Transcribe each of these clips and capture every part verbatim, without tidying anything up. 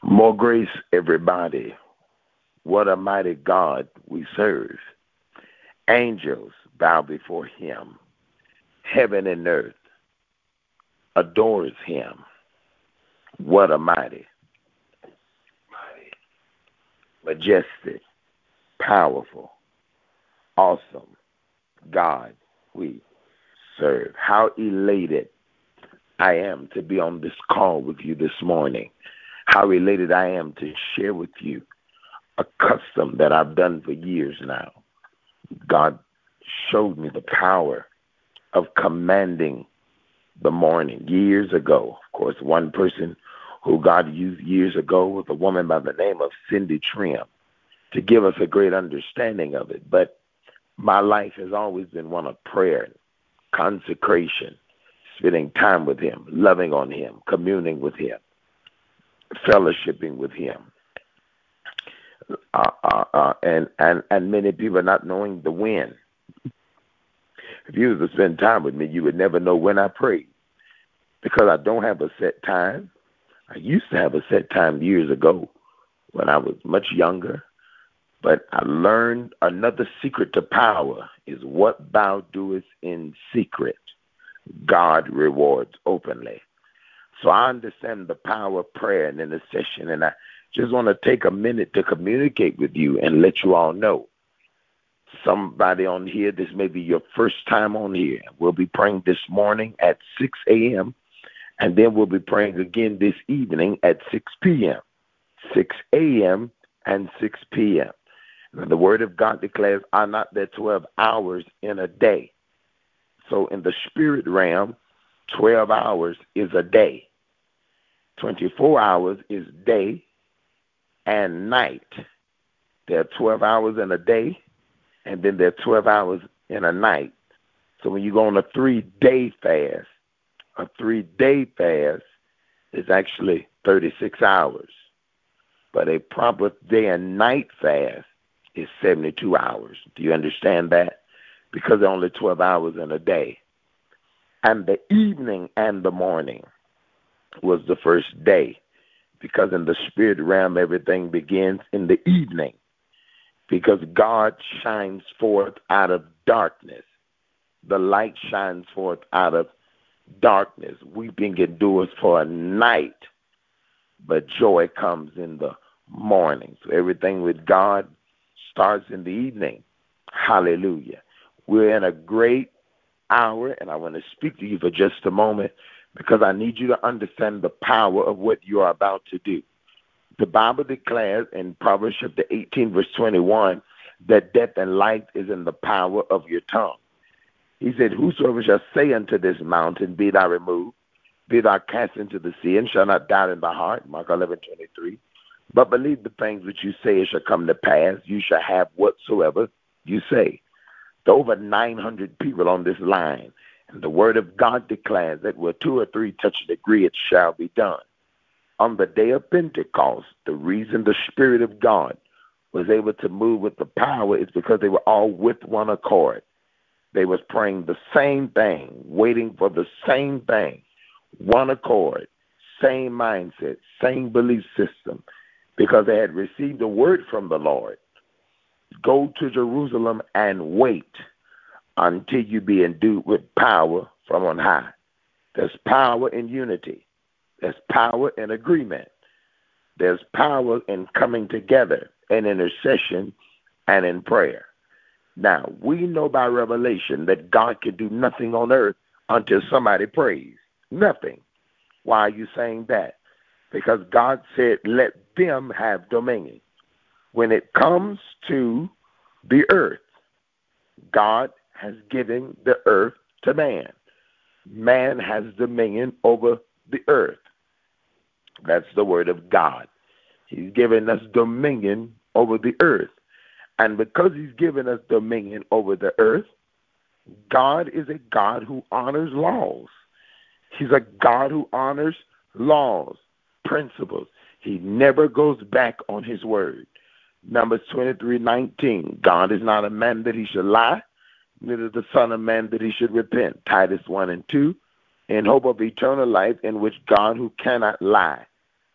More grace, everybody. What a mighty God we serve. Angels bow before him. Heaven and earth adores him. What a mighty, mighty, majestic, powerful, awesome God we serve. How elated I am to be on this call with you this morning. How elated I am to share with you a custom that I've done for years now. God showed me the power of commanding the morning years ago. Of course, one person who God used years ago was a woman by the name of Cindy Trim to give us a great understanding of it. But my life has always been one of prayer, consecration, spending time with him, loving on him, communing with him, fellowshipping with him. Uh, uh, uh, and, and, and many people not knowing the when. If you were to spend time with me, you would never know when I prayed because I don't have a set time. I used to have a set time years ago when I was much younger, but I learned another secret to power is what thou doest in secret, God rewards openly. So I understand the power of prayer and intercession, and I just want to take a minute to communicate with you and let you all know. Somebody on here, this may be your first time on here. We'll be praying this morning at six a.m., and then we'll be praying again this evening at six p.m., six a.m. and six p.m. And the Word of God declares, are not there twelve hours in a day? So in the spirit realm, twelve hours is a day. twenty-four hours is day and night. There are twelve hours in a day, and then there are twelve hours in a night. So when you go on a three-day fast, a three-day fast is actually thirty-six hours. But a proper day and night fast is seventy-two hours. Do you understand that? Because there are only twelve hours in a day. And the evening and the morning was the first day, because in the spirit realm, everything begins in the evening, because God shines forth out of darkness. The light shines forth out of darkness. Weeping endures for a night, but joy comes in the morning. So everything with God starts in the evening. Hallelujah. We're in a great hour, and I want to speak to you for just a moment because I need you to understand the power of what you are about to do. The Bible declares in Proverbs chapter eighteen, verse twenty-one, that death and life is in the power of your tongue. He said, whosoever shall say unto this mountain, be thou removed, be thou cast into the sea, and shall not doubt in thy heart, Mark eleven twenty-three, but believe the things which you say it shall come to pass, you shall have whatsoever you say. There are over nine hundred people on this line, and the word of God declares that where two or three touch and agree, it shall be done. On the day of Pentecost, the reason the Spirit of God was able to move with the power is because they were all with one accord. They was praying the same thing, waiting for the same thing, one accord, same mindset, same belief system, because they had received a word from the Lord. Go to Jerusalem and wait until you be endued with power from on high. There's power in unity. There's power in agreement. There's power in coming together in intercession and in prayer. Now, we know by revelation that God can do nothing on earth until somebody prays. Nothing. Why are you saying that? Because God said, let them have dominion. When it comes to the earth, God has given the earth to man. Man has dominion over the earth. That's the word of God. He's given us dominion over the earth. And because he's given us dominion over the earth, God is a God who honors laws. He's a God who honors laws, principles. He never goes back on his word. Numbers twenty-three nineteen, God is not a man that he should lie, neither the son of man that he should repent. Titus one and two, in hope of eternal life, in which God, who cannot lie,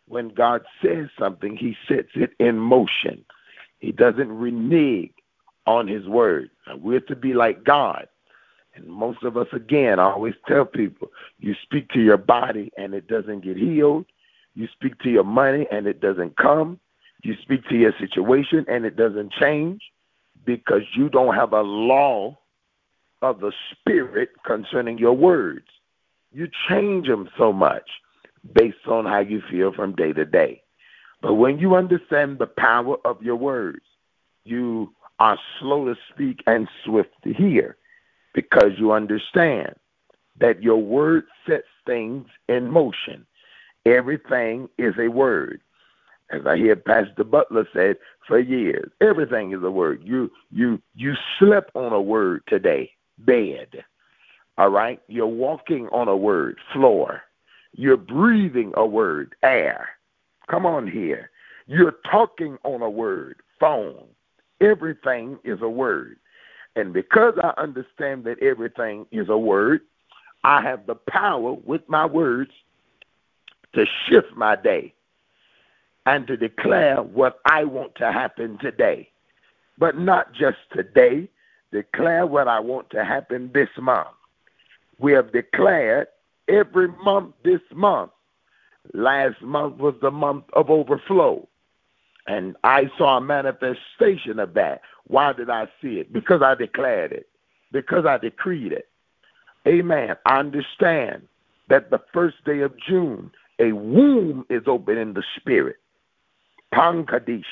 when God says something, he sets it in motion. He doesn't renege on his word. And we're to be like God. And most of us, again, I always tell people, you speak to your body and it doesn't get healed. You speak to your money and it doesn't come. You speak to your situation and it doesn't change because you don't have a law of the spirit concerning your words. You change them so much based on how you feel from day to day. But when you understand the power of your words, you are slow to speak and swift to hear because you understand that your word sets things in motion. Everything is a word. As I hear Pastor Butler said for years, everything is a word. You you you slept on a word today, bed. All right? You're walking on a word, floor. You're breathing a word, air. Come on here. You're talking on a word, phone. Everything is a word. And because I understand that everything is a word, I have the power with my words to shift my day and to declare what I want to happen today. But not just today, declare what I want to happen this month. We have declared every month this month. Last month was the month of overflow. And I saw a manifestation of that. Why did I see it? Because I declared it. Because I decreed it. Amen. I understand that the first day of June, a womb is open in the spirit. Pankadish.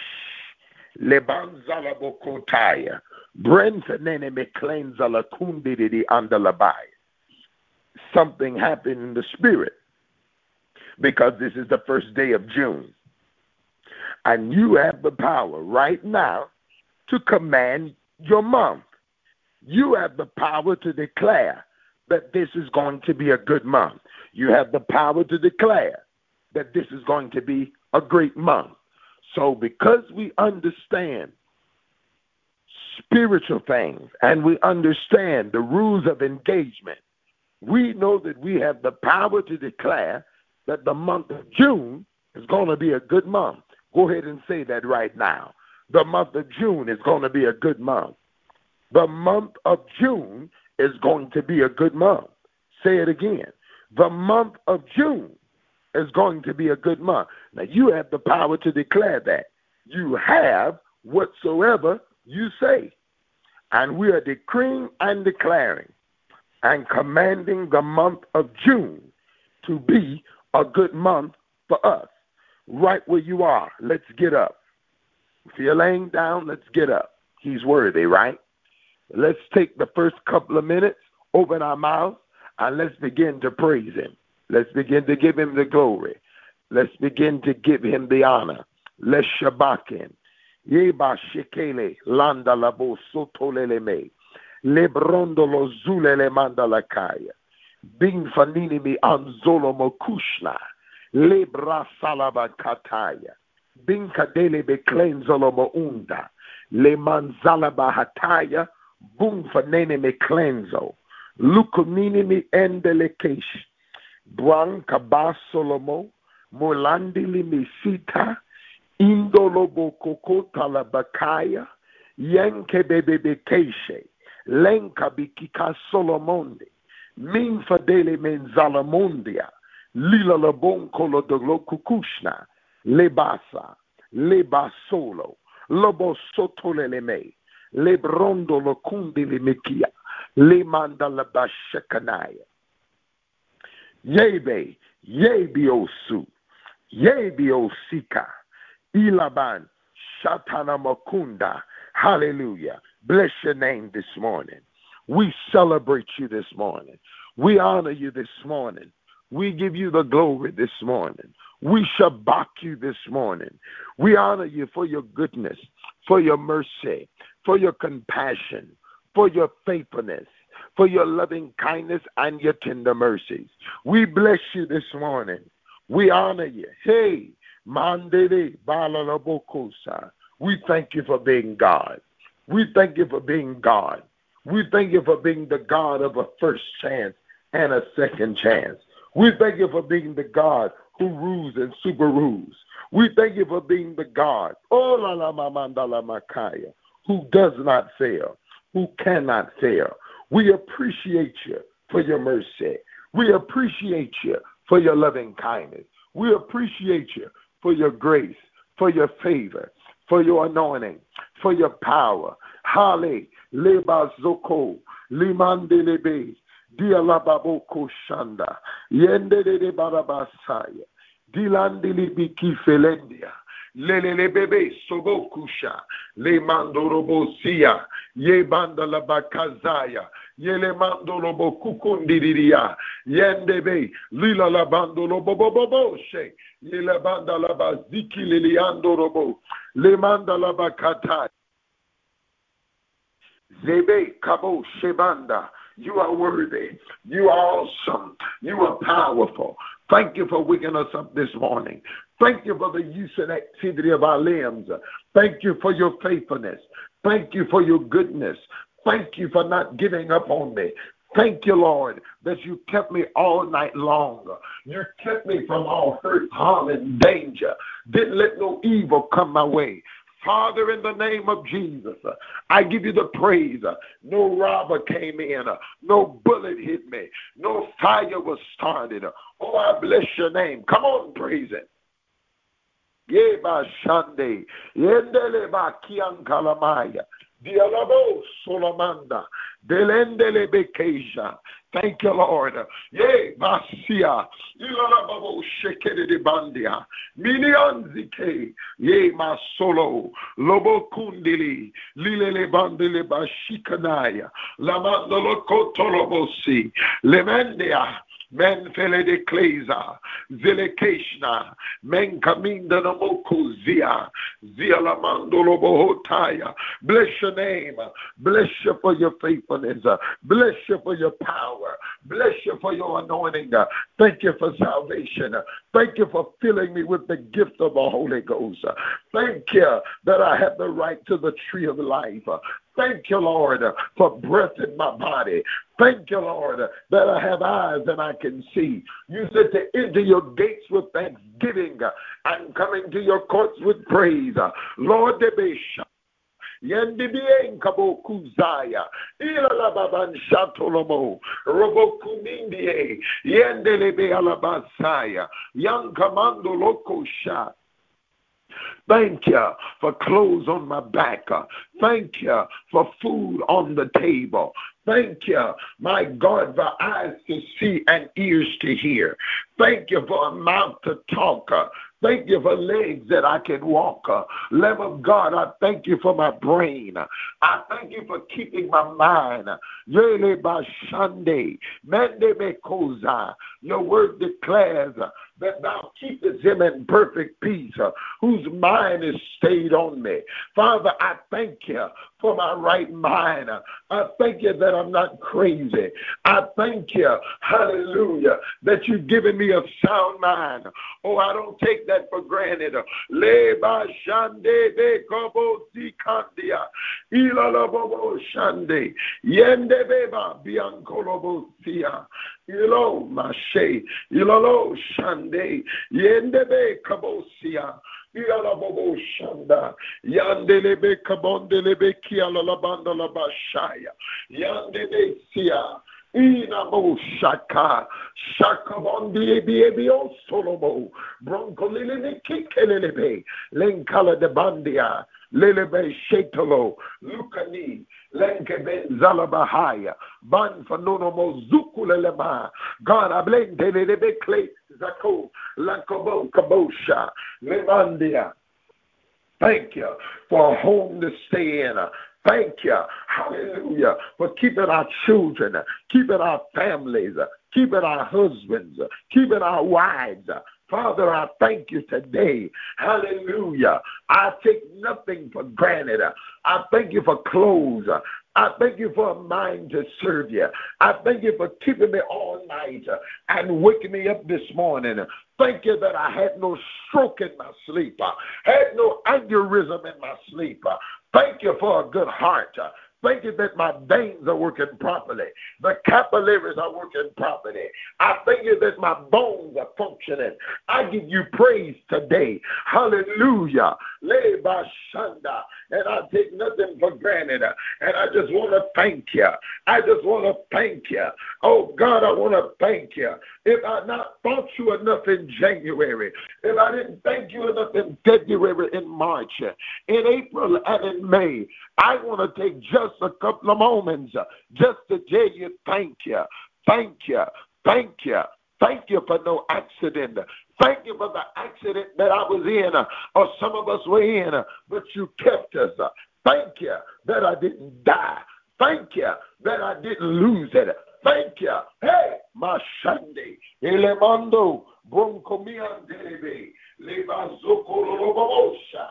Lebanzalabokotaya. Brentanene meklenzala kundidi andalabai. Something happened in the spirit because this is the first day of June. And you have the power right now to command your month. You have the power to declare that this is going to be a good month. You have the power to declare that this is going to be a great month. So because we understand spiritual things and we understand the rules of engagement, we know that we have the power to declare that the month of June is going to be a good month. Go ahead and say that right now. The month of June is going to be a good month. The month of June is going to be a good month. Say it again. The month of June is going to be a good month. Now, you have the power to declare that. You have whatsoever you say. And we are decreeing and declaring and commanding the month of June to be a good month for us. Right where you are, let's get up. If you're laying down, let's get up. He's worthy, right? Let's take the first couple of minutes, open our mouths, and let's begin to praise him. Let's begin to give him the glory. Let's begin to give him the honor. Let's shabak him. Yeba shekele landa labo sotolele me. Lebrondolo zulele mandala kaya. Bing fanini mi anzolo mokushna. Lebra salaba kataya. Bing kadele be klenzolo mounda. Le manzala bahataya. Bung fanene me klenzo. Lukumini mi endelekesh. Buang kabasolomo. Molandili mi sita. Indolobo kokota la bakaya. Yenke bebe keshe. Lenka bikika solomonde. Min fadele menzalamondia. Lila la boncolo de lo kukushna. Lebasa. Lebasolo. Lobo sotole me. Lebrondo lo kundi le mekia. Le manda la bashakanaya. Yebe. Yebiosu. Yebiosika. Ilaban. Shatana makunda. Hallelujah. Bless your name this morning. We celebrate you this morning. We honor you this morning. We give you the glory this morning. We shabak you this morning. We honor you for your goodness, for your mercy, for your compassion, for your faithfulness, for your loving kindness and your tender mercies. We bless you this morning. We honor you. Hey, Mandele Balalabokosa. We thank you for being God. We thank you for being God. We thank you for being the God of a first chance and a second chance. We thank you for being the God who rules and super rules. We thank you for being the God, oh la la ma mandala makaya, who does not fail, who cannot fail. We appreciate you for your mercy. We appreciate you for your loving kindness. We appreciate you for your grace, for your favor, for your anointing, for your power. Hale, leba zoko, limandelebe, dialababoko shanda, yendele barabasaya, dilandilibiki felendia, lelelebebe sobokusha, le mandorobosia, ye bandala bakazaya, yele mandolobo kukundiria, yendebe, lila la bandolo boboboshe, yele bandala baziki liliandorobo, le mandala bakata. Zebe Kabo Shebanda, you are worthy. You are awesome. You are powerful. Thank you for waking us up this morning. Thank you for the use and activity of our limbs. Thank you for your faithfulness. Thank you for your goodness. Thank you for not giving up on me. Thank you, Lord, that you kept me all night long. You kept me from all hurt, harm, and danger. Didn't let no evil come my way. Father, in the name of Jesus, I give you the praise. No robber came in. No bullet hit me. No fire was started. Oh, I bless your name. Come on, praise it. Yeba Shande, Yendele ba Kiankalamaya, Dialabo Solamanda, Delendele Bekeja. Thank you, Lord. Ye Basia, Ilalababo Shekede de Bandia, Milianzike, Ye Masolo, Lobo Kundili, Lilele Bandele Bashikanaya, Lamandolo Kotolobosi, Lemendia. Men fele de kleza, zelekeshna, men kaminda na moko zia, zia la mandolo bohotaya. Bless your name. Bless you for your faithfulness. Bless you for your power. Bless you for your anointing. Thank you for salvation. Thank you for filling me with the gift of the Holy Ghost. Thank you that I have the right to the tree of life. Thank you, Lord, for breath in my body. Thank you, Lord, that I have eyes and I can see. You said to enter your gates with thanksgiving and coming to your courts with praise. Lord, de besha. Yendibien kabokuzaya, ilalababan shatolomo, robokumindie, yendelebe alabasaya, yankamando loko sha. Thank you for clothes on my back. Thank you for food on the table. Thank you, my God, for eyes to see and ears to hear. Thank you for a mouth to talk. Thank you for legs that I can walk. Lamb of God, I thank you for my brain. I thank you for keeping my mind. Yele bashande, mende mekoza. Your word declares that thou keepest him in perfect peace, whose mind is stayed on me. Father, I thank you for my right mind. I thank you that I'm not crazy. I thank you, hallelujah, that you've given me a sound mind. Oh, I don't take that for granted. Leba shande be kobo sikandia. Ilala bobo shande. Yende beba biankolobo sia. Ilo mashe. Ilalo shande. Yende be kobo sia. Yalabobo shanda, yandelebe kabondelebe kialalabanda labashaya, yandelebe sia, inamo shaka, shakabondi ebio solobo, broncolilebe kikelebe, lenkala de bandia, lelebe shetolo, lukani, lenkebe zalabahaya, ban fanono mozukulelema, God ablende lelebe clay. Zako, Lakobo, Kabosha, Lemandia. Thank you for a home to stay in. Thank you, hallelujah, for keeping our children, keeping our families, keeping our husbands, keeping our wives. Father, I thank you today. Hallelujah. I take nothing for granted. I thank you for clothes. I thank you for a mind to serve you. I thank you for keeping me all night and waking me up this morning. Thank you that I had no stroke in my sleep. I had no aneurysm in my sleep. Thank you for a good heart. Thank you that my veins are working properly. The capillaries are working properly. I thank you that my bones are functioning. I give you praise today. Hallelujah. Leba shanda. And I take nothing for granted. And I just want to thank you. I just want to thank you. Oh, God, I want to thank you. If I not thought you enough in January, if I didn't thank you enough in February, in March, in April, and in May, I want to take just a couple of moments just to tell you thank you, thank you, thank you, thank you for no accident. Thank you for the accident that I was in, or some of us were in, but you kept us. Thank you that I didn't die. Thank you that I didn't lose it. Thank you. Hey, my Shande, Elemando, Broncomiandelebe, Levazokolobosha,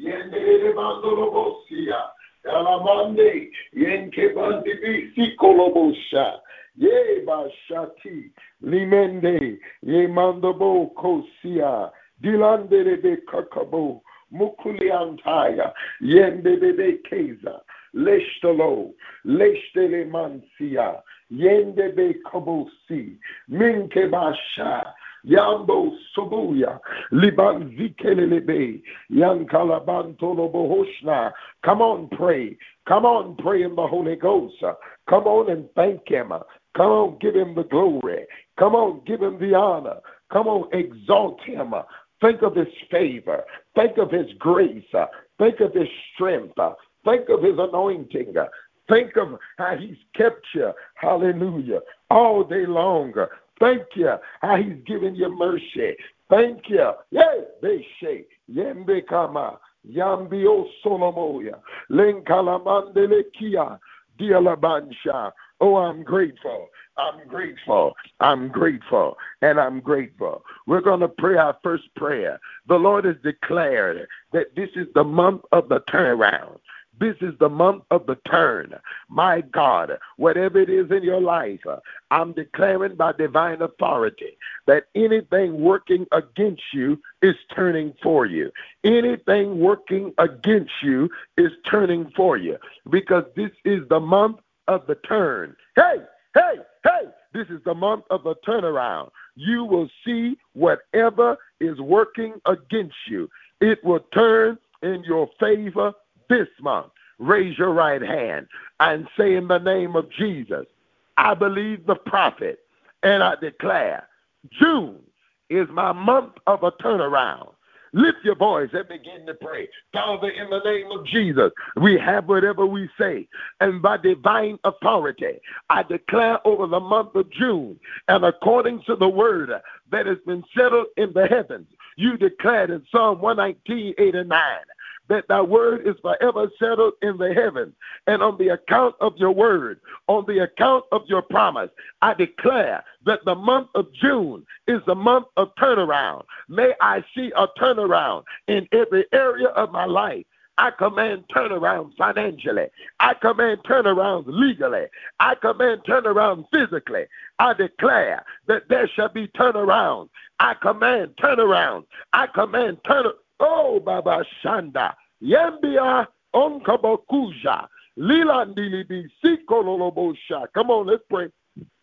Yendelebandolobosia, Elamande, Yenkebandibi, Sikolobosha, Ye Bashati, Limende, Ye Mandobo Kosia, Dilandelebe Kakabo, Mukuliantaya, Yendebe Keza, Leshtalo, Leshtele Mansia, Yendebe Kabosi, Minke Basha, Yambo Subuya, Liban Zikelebe, Yankalabanto Bohoshna. Come on, pray. Come on, pray in the Holy Ghost. Come on and thank Him. Come on, give Him the glory. Come on, give Him the honor. Come on, exalt Him. Think of His favor. Think of His grace. Think of His strength. Think of His anointing. Think of how He's kept you. Hallelujah. All day long. Thank you how He's given you mercy. Thank you. Yay, Beshe, Yembe Kama, Yambio Solomoya, Lenkalamandele Kia, Dialabansha. Oh, I'm grateful. I'm grateful. I'm grateful. And I'm grateful. We're going to pray our first prayer. The Lord has declared that this is the month of the turnaround. This is the month of the turn. My God, whatever it is in your life, I'm declaring by divine authority that anything working against you is turning for you. Anything working against you is turning for you, because this is the month of the turn. Hey, hey, hey, this is the month of the turnaround. You will see whatever is working against you. It will turn in your favor this month. Raise your right hand and say, in the name of Jesus, I believe the prophet, and I declare June is my month of a turnaround. Lift your voice and begin to pray. Father, in the name of Jesus, we have whatever we say. And by divine authority, I declare over the month of June, and according to the word that has been settled in the heavens, you declared in Psalm one nineteen, eight and nine, that thy word is forever settled in the heavens. And on the account of your word, on the account of your promise, I declare that the month of June is the month of turnaround. May I see a turnaround in every area of my life. I command turnaround financially. I command turnaround legally. I command turnaround physically. I declare that there shall be turnaround. I command turnaround. I command turnaround. Oh, Baba Shanda, Yambia Onkabokuja, Lilandilibi Sikololobosha. Come on, let's pray.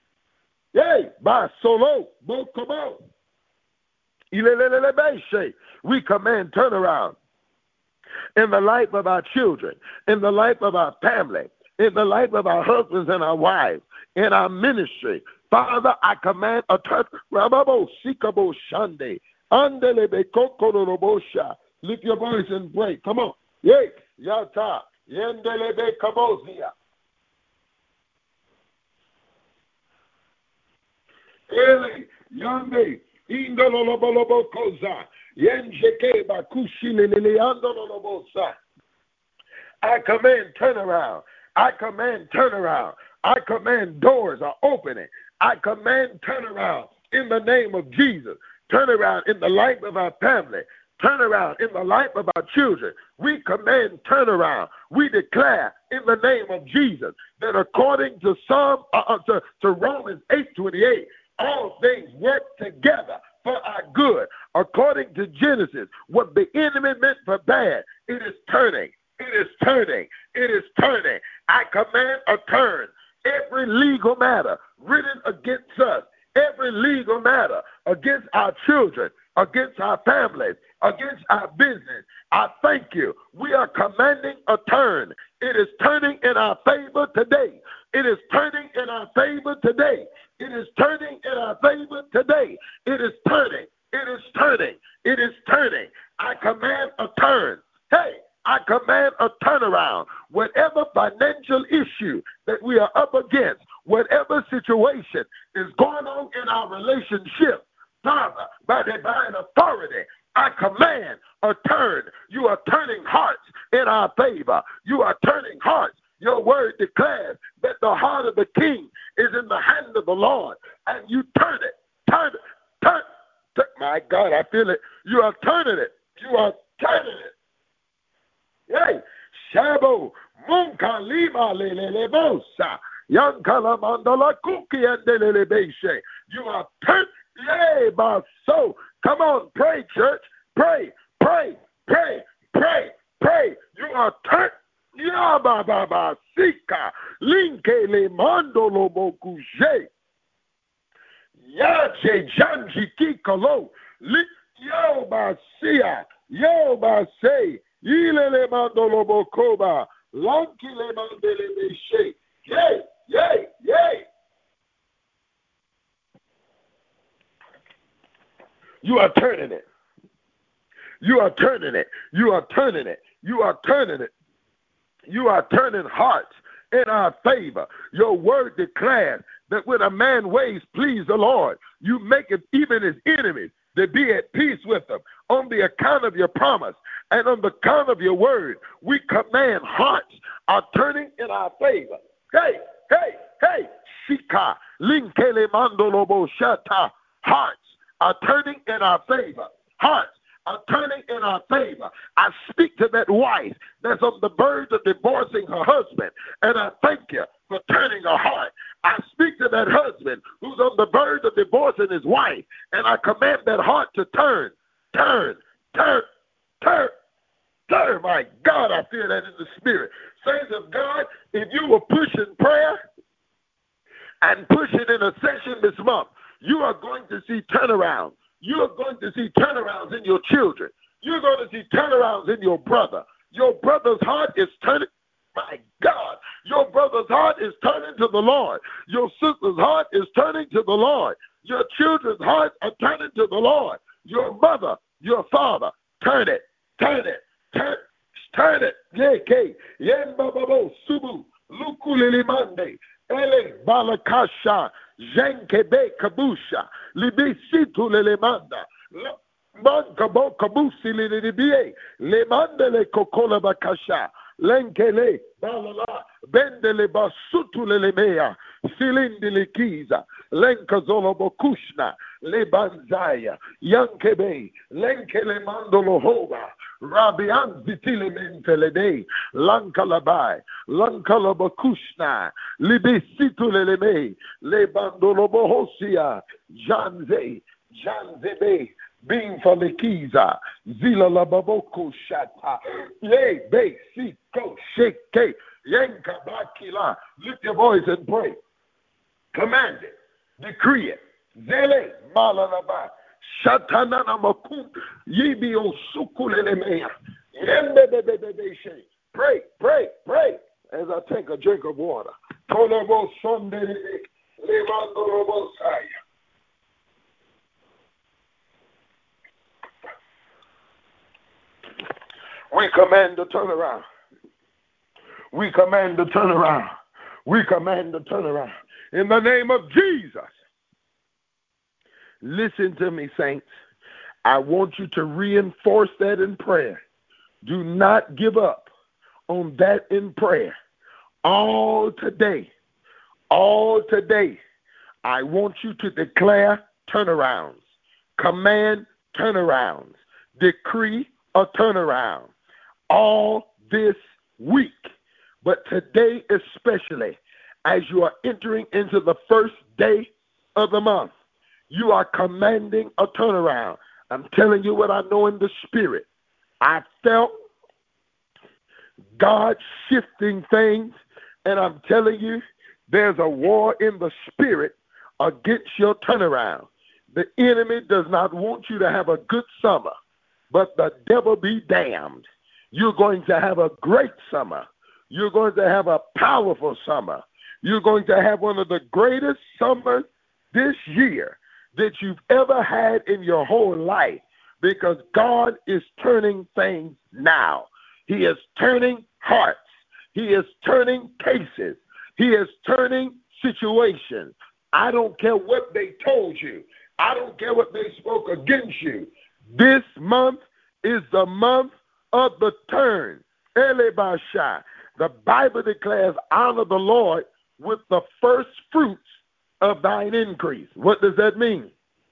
Yay, Ba Solo, Bokobo. Ilelelebeshe. We command turnaround in the life of our children, in the life of our family, in the life of our husbands and our wives, in our ministry. Father, I command a turnaround. Sikabo Shande. Andelebe kokorobosha. Lift your voice and pray. Come on. Yay. Yata. Yendelebe kabozia. Eli. Yande. Indolobolobo koza. Yenjeke bakushilele andololobosa. I command turnaround. I command turnaround. I command doors are opening. I command turnaround in the name of Jesus. Turn around in the life of our family. Turn around in the life of our children. We command turnaround. We declare in the name of Jesus that according to Psalm, uh, uh, to, to Romans eight twenty-eight, all things work together for our good. According to Genesis, what the enemy meant for bad, it is turning. It is turning. It is turning. I command a turn. Every legal matter written against us, every legal matter against our children, against our families, against our business, I thank you. We are commanding a turn. It is turning in our favor today. It is turning in our favor today. It is turning in our favor today. It is turning. It is turning. It is turning. I command a turn. Hey, I command a turnaround. Whatever financial issue that we are up against, whatever situation is going on in our relationship, Father, by divine authority, I command a turn. You are turning hearts in our favor. You are turning hearts. Your word declares that the heart of the king is in the hand of the Lord, and you turn it, turn it, turn it. My God, I feel it. You are turning it. You are turning it. Hey, Shabo, Munka Lima Lelebosa, Yankala Mandala Kuki and Delebeshe. You are turning. Yay, my soul. Come on, pray, church. Pray, pray, pray, pray, pray. You are turned. Ya ba ba ba sika linke le mandolo bokuje. Ya che janji kikolo li yo ba sia yo ba say ile le mandolo bokoba lanki le mandele beshe. Yay, yay, yay. You are turning it. You are turning it. You are turning it. You are turning it. You are turning hearts in our favor. Your word declares that when a man ways please the Lord, you make it even his enemies to be at peace with him. On the account of your promise and on the account of your word, we command hearts are turning in our favor. Hey, hey, hey, Shika, Linkele Mandolobo Shata, hearts are turning in our favor. Hearts are turning in our favor. I speak to that wife that's on the verge of divorcing her husband, and I thank you for turning her heart. I speak to that husband who's on the verge of divorcing his wife, and I command that heart to turn, turn, turn, turn, turn. My God, I feel that in the spirit. Saints of God, if you were pushing prayer and pushing intercession this month, you are going to see turnaround. You are going to see turnarounds in your children. You're going to see turnarounds in your brother. Your brother's heart is turning. My God, your brother's heart is turning to the Lord. Your sister's heart is turning to the Lord. Your children's hearts are turning to the Lord. Your mother, your father, turn it, turn it, turn, turn it. Yeke, yembababo, subu, lukulilimande, ele balakasha. Jenkebe kabusha, libisitu lelemanda, mankabo kabusi lilibie, lemande le kokola bakasha, lenkele balala, bendele basutu lelemea, silindi likiza, lenkazolo bokushna, lebanzaya, yankebe, lenkele mandolo hoba, rabian zitile mentelede, lankalabai, lankalabakushna, libisitu leleme, lebandolo bohosia, janze, janzebe, Bing for the Kiza, Zila Lababoko Shata, Ye, Be, Si, Ko, Shake, Yanka, Bakila. Lift your voice and pray. Command it, decree it. Zele, Malalaba, Shatanana Makum, Yibi Osukulemea, Yembe, pray, pray, pray, as I take a drink of water. Tolobo Sunday, Levando Saya. We command the turnaround. We command the turnaround. We command the turnaround. In the name of Jesus. Listen to me, saints. I want you to reinforce that in prayer. Do not give up on that in prayer. All today, all today, I want you to declare turnarounds. Command turnarounds. Decree a turnaround. All this week, but today especially, as you are entering into the first day of the month, you are commanding a turnaround. I'm telling you what I know in the spirit. I felt God shifting things, and I'm telling you, there's a war in the spirit against your turnaround. The enemy does not want you to have a good summer, but the devil be damned. You're going to have a great summer. You're going to have a powerful summer. You're going to have one of the greatest summers this year that you've ever had in your whole life, because God is turning things now. He is turning hearts. He is turning cases. He is turning situations. I don't care what they told you. I don't care what they spoke against you. This month is the month of the turn. Elebasha. The Bible declares, honor the Lord with the first fruits of thine increase. What does that mean?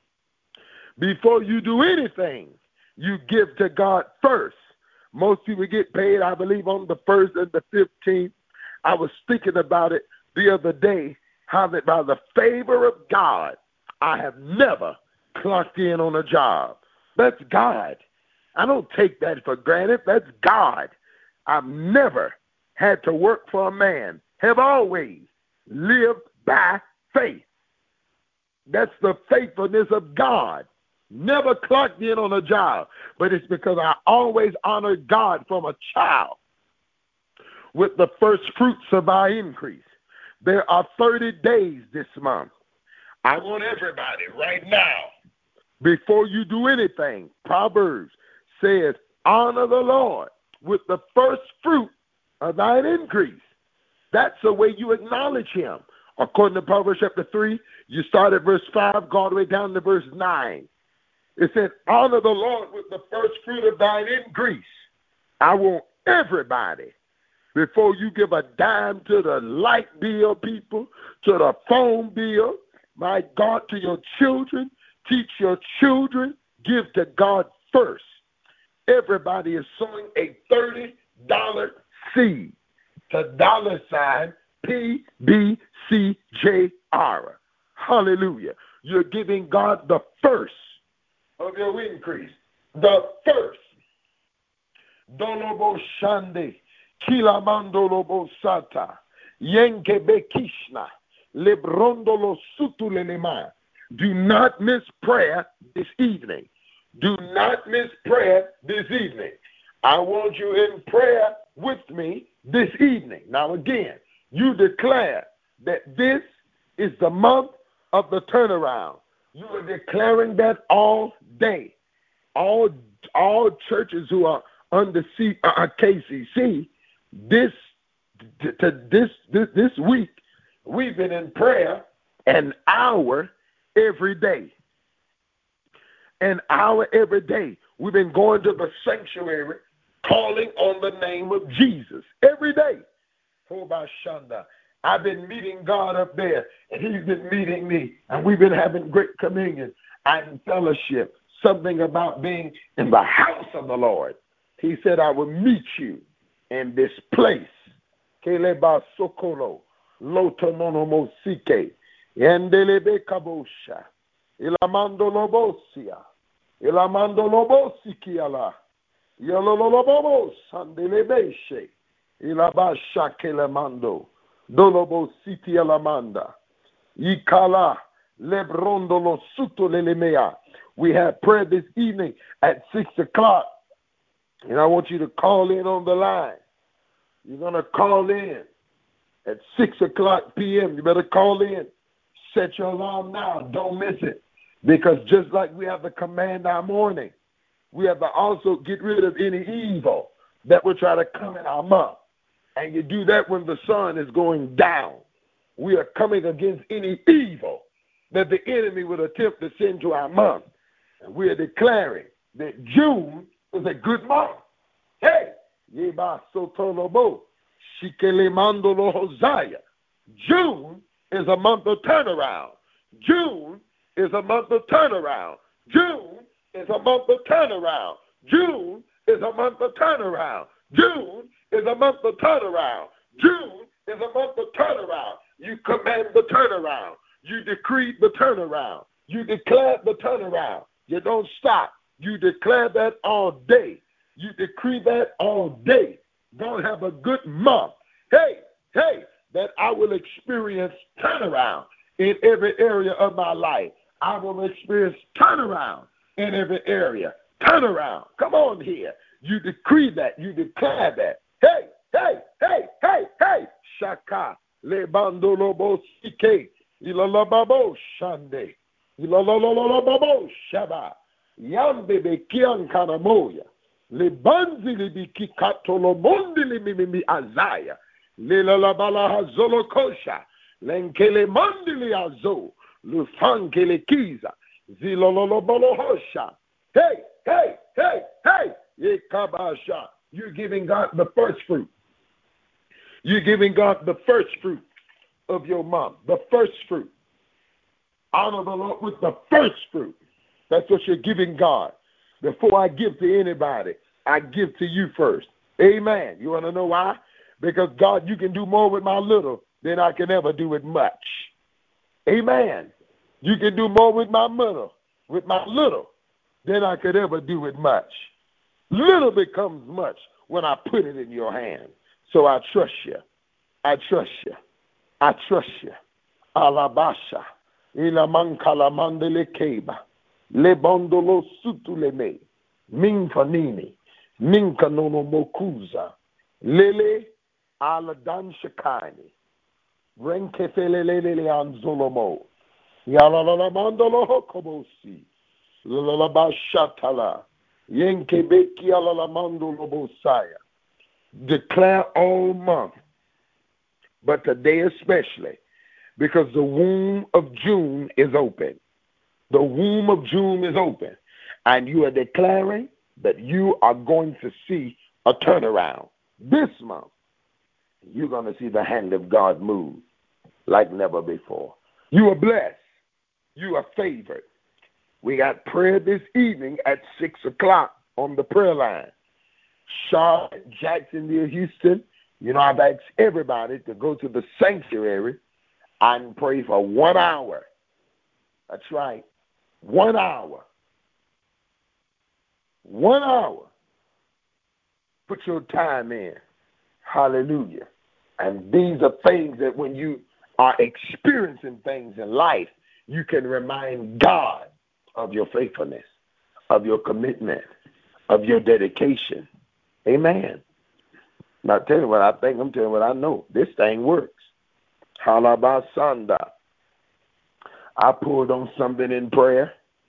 Before you do anything, you give to God first. Most people get paid, I believe, on the first and the fifteenth. I was thinking about it the other day, how that by the favor of God, I have never clocked in on a job. That's God. I don't take that for granted. That's God. I've never had to work for a man. Have always lived by faith. That's the faithfulness of God. Never clocked in on a job, but it's because I always honored God from a child with the first fruits of our increase. There are thirty days this month. I want everybody right now, before you do anything, Proverbs says, honor the Lord with the first fruit of thine increase. That's the way you acknowledge him. According to Proverbs chapter three, you start at verse five, go all the way down to verse nine. It said, honor the Lord with the first fruit of thine increase. I want everybody, before you give a dime to the light bill people, to the phone bill, my God, to your children, teach your children, give to God first. Everybody is sowing a thirty dollar seed to dollar sign P B C J R. Hallelujah. You're giving God the first of your increase. The first. Dolobo Shande, Kilamandolobo Sata, Yenkebe Kishna, Lebrondolo Sutulelema. Do not miss prayer this evening. Do not miss prayer this evening. I want you in prayer with me this evening. Now again, you declare that this is the month of the turnaround. You are declaring that all day. All, all churches who are under C, uh, K C C, this, to this, this, this week, we've been in prayer an hour every day. An hour every day. We've been going to the sanctuary, calling on the name of Jesus every day. Shanda. I've been meeting God up there, and he's been meeting me, and we've been having great communion and fellowship, something about being in the house of the Lord. He said, I will meet you in this place. Keleba Sokolo, Lotomonomosike, Yandelebe Kabosha, Ilamando Lobosia, Ilamando Lobosikiala, Yololobos, Sandelebeshe, Ilabasha Kelemando, Dolobo City Alamanda, Ikala, Lebrondolo Suto Lelemea. We have prayer this evening at six o'clock. And I want you to call in on the line. You're going to call in at six o'clock p.m. You better call in. Set your alarm now. Don't miss it. Because just like we have to command our morning, we have to also get rid of any evil that will try to come in our month. And you do that when the sun is going down. We are coming against any evil that the enemy would attempt to send to our month. And we are declaring that June is a good month. Hey, Yeba Sotolobo, Shikelemandolo Hosea. June is a month of turnaround. June is a month of turnaround. June is a month of turnaround. June is a month of turnaround. June is a month of turnaround. June is a month of turnaround. You command the turnaround. You decree the turnaround. You declare the turnaround. You don't stop. You declare that all day. You decree that all day. going to have a good month. Hey, hey, that I will experience turnaround in every area of my life. I will experience turnaround in every area. Turnaround. Come on here. You decree that. You declare that. Hey, hey, hey, hey, hey. Shaka. Lebandolobo sike. Ilalababo shande. Ilalololobabo shaba. Yambebe kiankanamoya. Lebanzi libiki katolomondi limimi azaya. Lilalabala hazolokosha. Lenkele mandili azo. Lufankele kiza. Zilololobolohosha. Hey, hey, hey, hey. Yekabasha. You're giving God the first fruit. You're giving God the first fruit of your month. The first fruit. Honor the Lord with the first fruit. That's what you're giving God. Before I give to anybody, I give to you first. Amen. You want to know why? Because God, you can do more with my little than I can ever do with much. Amen. You can do more with my little, with my little than I could ever do with much. Little becomes much when I put it in your hand. So I trust you. I trust you. I trust you. Alabasha. Ilamankala mandele keba. Lebondolo sutuleme. Minfanini. Minkanono mokuza. Lele aladan shakani. Renkefelelele anzolomo. Yalalamandolo hokobosi. Lalabashatala. Yenkebeki alalamandolo bosaya. Declare all month, but today especially, because the womb of June is open. The womb of June is open, and you are declaring that you are going to see a turnaround. This month, you're going to see the hand of God move like never before. You are blessed. You are favored. We got prayer this evening at six o'clock on the prayer line. Charlotte, Jacksonville, Houston. You know, I've asked everybody to go to the sanctuary and pray for one hour. That's right. One hour. One hour. Put your time in. Hallelujah. And these are things that when you are experiencing things in life, you can remind God of your faithfulness, of your commitment, of your dedication. Amen. Not telling you what I think, I'm telling you what I know. This thing works. Halabasanda. I pulled on something in prayer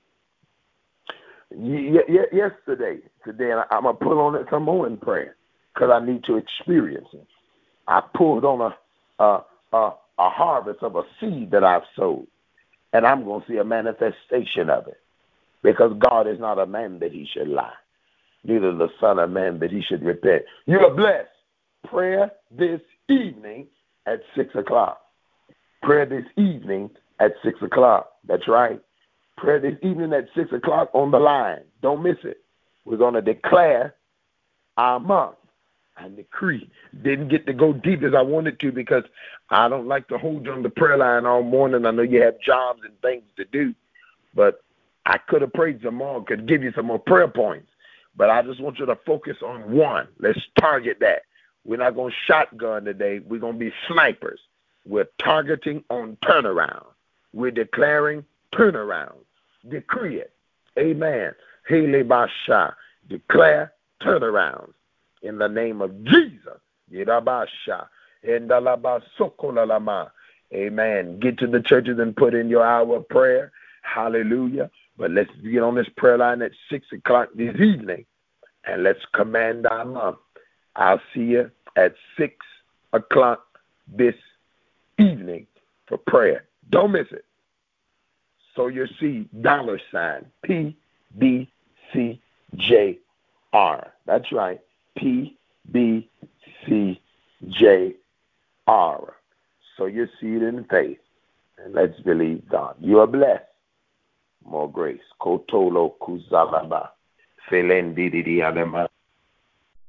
y- y- yesterday. Today, and I'm going to pull on it some more in prayer because I need to experience it. I pulled on a, a, a, a harvest of a seed that I've sowed, and I'm going to see a manifestation of it because God is not a man that he should lie. Neither the Son of Man that he should repent. You are blessed. Prayer this evening at six o'clock. Prayer this evening at six o'clock. That's right. Prayer this evening at six o'clock on the line. Don't miss it. We're going to declare our month and decree. Didn't get to go deep as I wanted to because I don't like to hold you on the prayer line all morning. I know you have jobs and things to do, but I could have prayed some more, could give you some more prayer points. But I just want you to focus on one. Let's target that. We're not going to shotgun today. We're going to be snipers. We're targeting on turnaround. We're declaring turnaround. Decree it. Amen. Hele Basha. Declare turnarounds. In the name of Jesus. Yedabasha. Endalabasokolalama. Amen. Get to the churches and put in your hour of prayer. Hallelujah. But let's get on this prayer line at six o'clock this evening, and let's command our month. I'll see you at six o'clock this evening for prayer. Don't miss it. So you see dollar sign P B C J R. That's right, P B C J R. So you see it in faith, and let's believe God. You are blessed. More grace. Kotolo kuzalaba. Felendidi adema